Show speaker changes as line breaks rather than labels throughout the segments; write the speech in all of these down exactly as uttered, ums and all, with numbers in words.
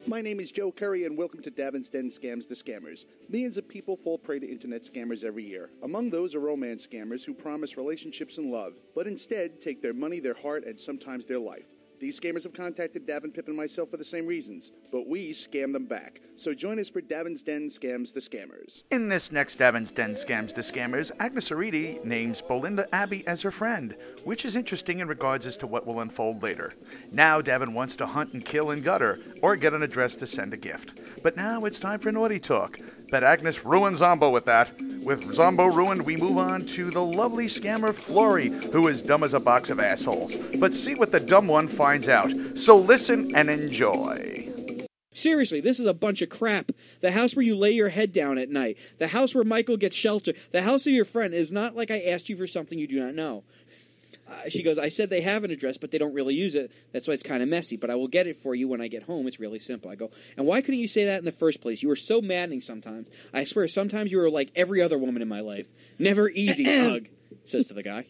My name is Joe Curry, and welcome to Davin's Den Scams the Scammers. Millions of people fall prey to internet scammers every year. Among those are romance scammers who promise relationships and love, but instead take their money, their heart, and sometimes their life. These scammers have contacted Davin, Pip, and myself for the same reasons, but we scam them back. So join us for Davin's Den Scams the Scammers. In this next Davin's Den Scams the Scammers, Agnes Aridi names Belinda Abbey as her friend, which is interesting in regards as to what will unfold later. Now Davin wants to hunt and kill and gut her, or get an address to send a gift. But now it's time for Naughty Talk. Bet Agnes ruined Zombo with that. With Zombo ruined, we move on to the lovely scammer Flory, who is dumb as a box of assholes. But see what the dumb one finds out. So listen and enjoy.
Seriously, this is a bunch of crap. The house where you lay your head down at night. The house where Michael gets shelter. The house of your friend is not like I asked you for something you do not know. Uh, she goes, I said they have an address, but they don't really use it. That's why it's kind of messy, but I will get it for you when I get home. It's really simple. I go, and why couldn't you say that in the first place? You were so maddening sometimes. I swear, sometimes you were like every other woman in my life. Never easy, hug, says to the guy.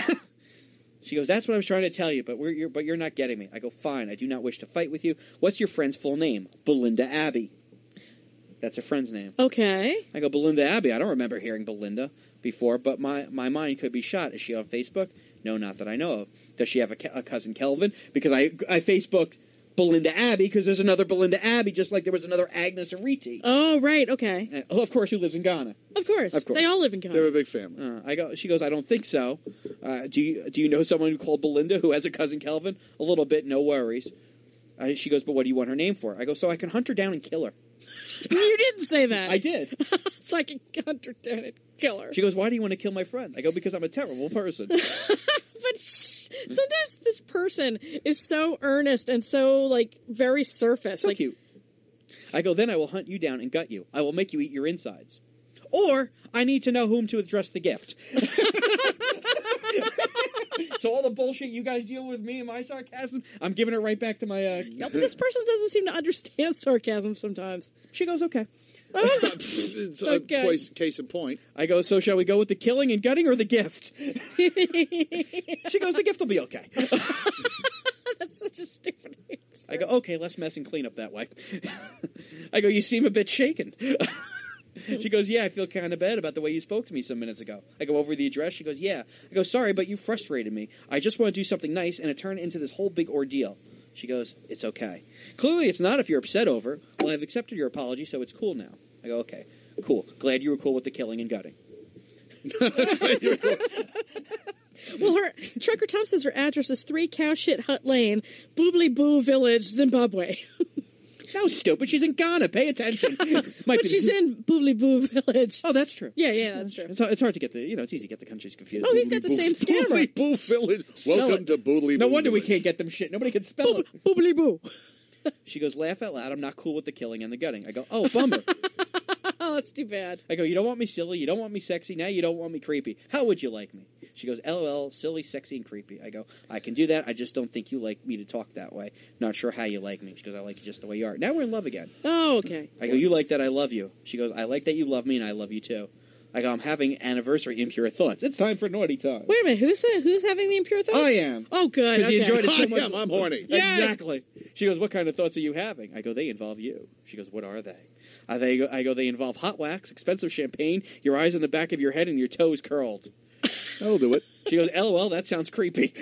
She goes, that's what I was trying to tell you, but we're, you're, but you're not getting me. I go, fine, I do not wish to fight with you. What's your friend's full name? Belinda Abbey. That's her friend's name.
Okay.
I go, Belinda Abbey. I don't remember hearing Belinda before, but my, my mind could be shot. Is she on Facebook? No, not that I know of. Does she have a, a cousin Kelvin? Because I I Facebooked Belinda Abbey because there's another Belinda Abbey, just like there was another Agnes Ariti.
Oh, right, okay.
Uh, oh, of course, who lives in Ghana.
Of course. Of course. They all live in Ghana.
They're a big family.
Uh, I go. She goes, I don't think so. Uh, do you do you know someone called Belinda who has a cousin Kelvin? A little bit, no worries. Uh, she goes, but what do you want her name for? I go, so I can hunt her down and kill her.
You didn't say that.
I did.
So I can hunt her down and kill her.
She goes, why do you want to kill my friend? I go, because I'm a terrible person.
But sh- sometimes this person is so earnest and so, like, very surface.
So
like,
cute. I go, then I will hunt you down and gut you. I will make you eat your insides. Or, I need to know whom to address the gift. So all the bullshit you guys deal with me and my sarcasm, I'm giving it right back to my... Uh...
No, but this person doesn't seem to understand sarcasm sometimes.
She goes, okay.
It's a
Okay.
case, case in point.
I go, so shall we go with the killing and gutting or the gift? She goes, the gift will be okay.
That's such a stupid answer.
I go, okay, less mess and clean up that way. I go, you seem a bit shaken. She goes, yeah, I feel kind of bad about the way you spoke to me some minutes ago. I go over the address. She goes, yeah. I go, sorry, but you frustrated me. I just want to do something nice, and it turned into this whole big ordeal. She goes, it's okay. Clearly it's not if you're upset over. Well, I've accepted your apology, so it's cool now. I go, okay, cool. Glad you were cool with the killing and gutting.
Well, her Trucker Tom says her address is three Cow Shit Hut Lane, Boobly Boo Village, Zimbabwe.
That was stupid. She's in Ghana. Pay attention. Might
But
be-
she's in Boobly Boo Village.
Oh, that's true.
Yeah, yeah, that's true.
It's hard, it's hard to get the, you know, it's easy to get the countries confused.
Oh, he's got the same scammer.
Boodly Boo Village. Welcome
it.
to Boodly
No
Boo
wonder we
Village.
can't get them shit. Nobody can spell
Boob-
it.
Boobly Boo.
She goes, laugh out loud. I'm not cool with the killing and the gutting. I go, oh, bummer.
Oh, that's too bad.
I go, you don't want me silly. You don't want me sexy. Now you don't want me creepy. How would you like me? She goes, LOL, silly, sexy, and creepy. I go, I can do that. I just don't think you like me to talk that way. Not sure how you like me. She goes, I like you just the way you are. Now we're in love again.
Oh, okay.
I go, you like that, I love you. She goes, I like that you love me, and I love you too. I go, I'm having anniversary impure thoughts. It's time for naughty time.
Wait a minute. Who's who's having the impure thoughts?
I am.
Oh, good.
Because
Okay.
you enjoyed it so
I
much.
am. I'm horny.
Yay.
Exactly. She goes, what kind of thoughts are you having? I go, they involve you. She goes, what are they? I, they I go, they involve hot wax, expensive champagne, your eyes in the back of your head, and your toes curled.
I'll do it.
She goes, LOL, that sounds creepy.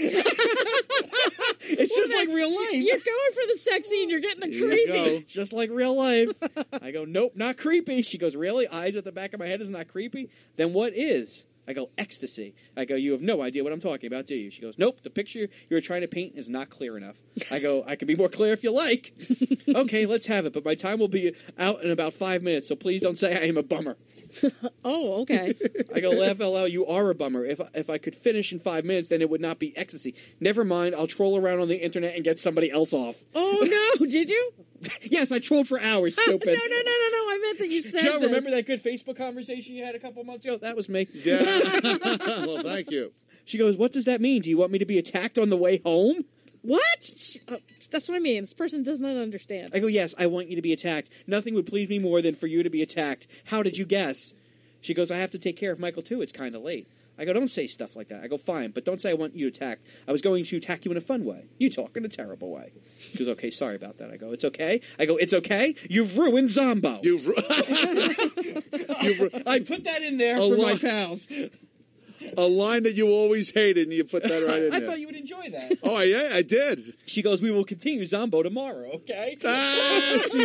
It's just like real life.
You're going for the sexy and you're getting the
Here you
creepy.
go.
Just like real life. I go, nope, not creepy. She goes, really? Eyes at the back of my head is not creepy? Then what is? I go, ecstasy. I go, you have no idea what I'm talking about, do you? She goes, nope, the picture you were trying to paint is not clear enough. I go, I can be more clear if you like. Okay, let's have it, but my time will be out in about five minutes, so please don't say I am a bummer.
Oh, okay.
I go, laugh out loud, you are a bummer. If, if I could finish in five minutes, then it would not be ecstasy. Never mind, I'll troll around on the internet and get somebody else off.
Oh, no. Did you?
Yes, I trolled for hours, stupid.
no, no, no, no, no. I meant that you said
Joe,
this.
remember that good Facebook conversation you had a couple months ago? That was me.
Yeah. Well, thank you.
She goes, what does that mean? Do you want me to be attacked on the way home?
What? Sh- oh, that's what I mean. This person does not understand.
I go, yes, I want you to be attacked. Nothing would please me more than for you to be attacked. How did you guess? She goes, I have to take care of Michael, too. It's kind of late. I go, don't say stuff like that. I go, fine, but don't say I want you attacked. I was going to attack you in a fun way. You talk in a terrible way. She goes, okay, sorry about that. I go, it's okay. I go, it's okay. You've ruined Zombo.
You've, ru-
You've ru- I put that in there
A
for my
lot.
pals.
a line that you always hated, and you put that right in
I
there.
thought you would enjoy that.
Oh, yeah, I did.
She goes, we will continue Zombo tomorrow, okay?
Ah, she,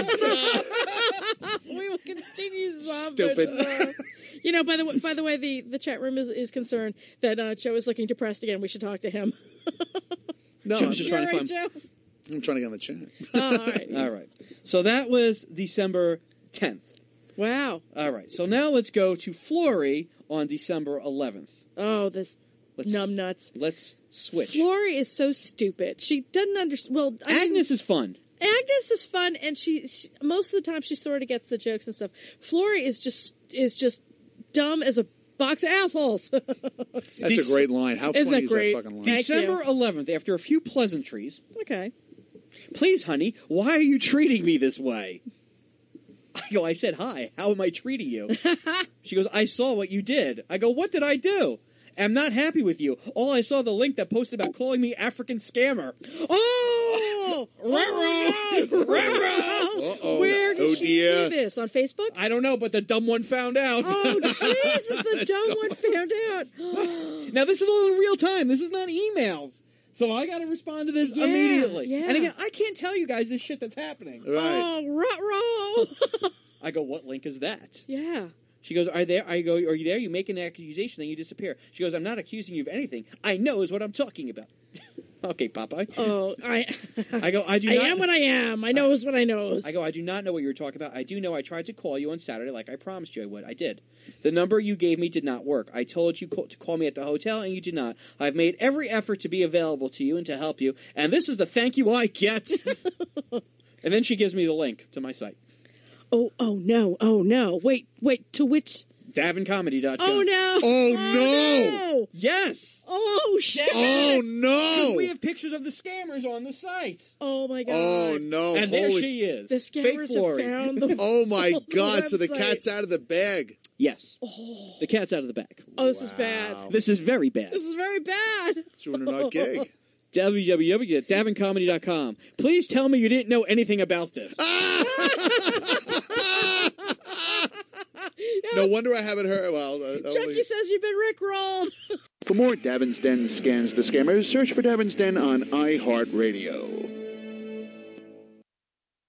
We will continue Zombo
Stupid.
tomorrow. You know, by the way, by the way, the, the chat room is, is concerned that uh, Joe is looking depressed again. We should talk to him.
no,
She
I'm,
was just
You're
trying
right,
to
Joe.
I'm trying to get on the chat.
Oh, all right.
All right. So that was December tenth.
Wow.
All right. So now let's go to Flory on December eleventh.
Oh, this
Let's,
numbnuts.
Let's switch.
Flory is so stupid. She doesn't understand. Well, I mean,
Agnes is fun.
Agnes is fun, and she, she most of the time she sort of gets the jokes and stuff. Flory is just is just dumb as a box of assholes.
That's
These-
a great line. How
Isn't
funny
that great?
is that fucking line?
Thank
December
you.
eleventh, after a few pleasantries,
Okay.
please, honey, why are you treating me this way? I go, I said hi. How am I treating you? She goes, I saw what you did. I go, what did I do? I'm not happy with you. All I saw the link that posted about calling me African scammer.
Oh, oh, no.
Uh-oh.
Where did
Oh,
she
dear.
see this? On Facebook?
I don't know, but the dumb one found out.
Oh, Jesus, the dumb one found out.
Now, this is all in real time. This is not emails. So I got to respond to this
Yeah,
immediately.
yeah.
And again, I can't tell you guys this shit that's happening.
Right.
Oh, ruh-roh.
I go, what link is that?
Yeah.
She goes, are there? I go, are you there? You make an accusation, then you disappear. She goes, I'm not accusing you of anything. I know is what I'm talking about. Okay, Popeye.
Oh, I
I go, I do
I
not.
am what I am. I knows what I knows.
I go, I do not know what you were talking about. I do know I tried to call you on Saturday like I promised you I would. I did. The number you gave me did not work. I told you co- to call me at the hotel, and you did not. I've made every effort to be available to you and to help you, and this is the thank you I get. And then she gives me the link to my site.
Oh, oh no, oh no. Wait, wait, to which?
davin comedy dot com.
Oh no.
Oh, no.
no.
Yes!
Oh shit.
Oh,
Because
no.
we have pictures of the scammers on the site.
Oh my god.
Oh, no.
And there
Holy-
she is.
The
Fake
scammers
Flory.
have found the
Oh, my
the
God. So the
website.
cat's out of the bag.
Yes. The cat's out of the bag.
Oh, this is bad.
This is very bad.
This is very bad.
It's ruining our gig.
w w w dot davin comedy dot com. Please tell me you didn't know anything about this.
No wonder I haven't heard. Well, uh,
Chucky
only-
says you've been rickrolled.
For more Davin's Den Scans the Scammers, search for Davin's Den on iHeartRadio.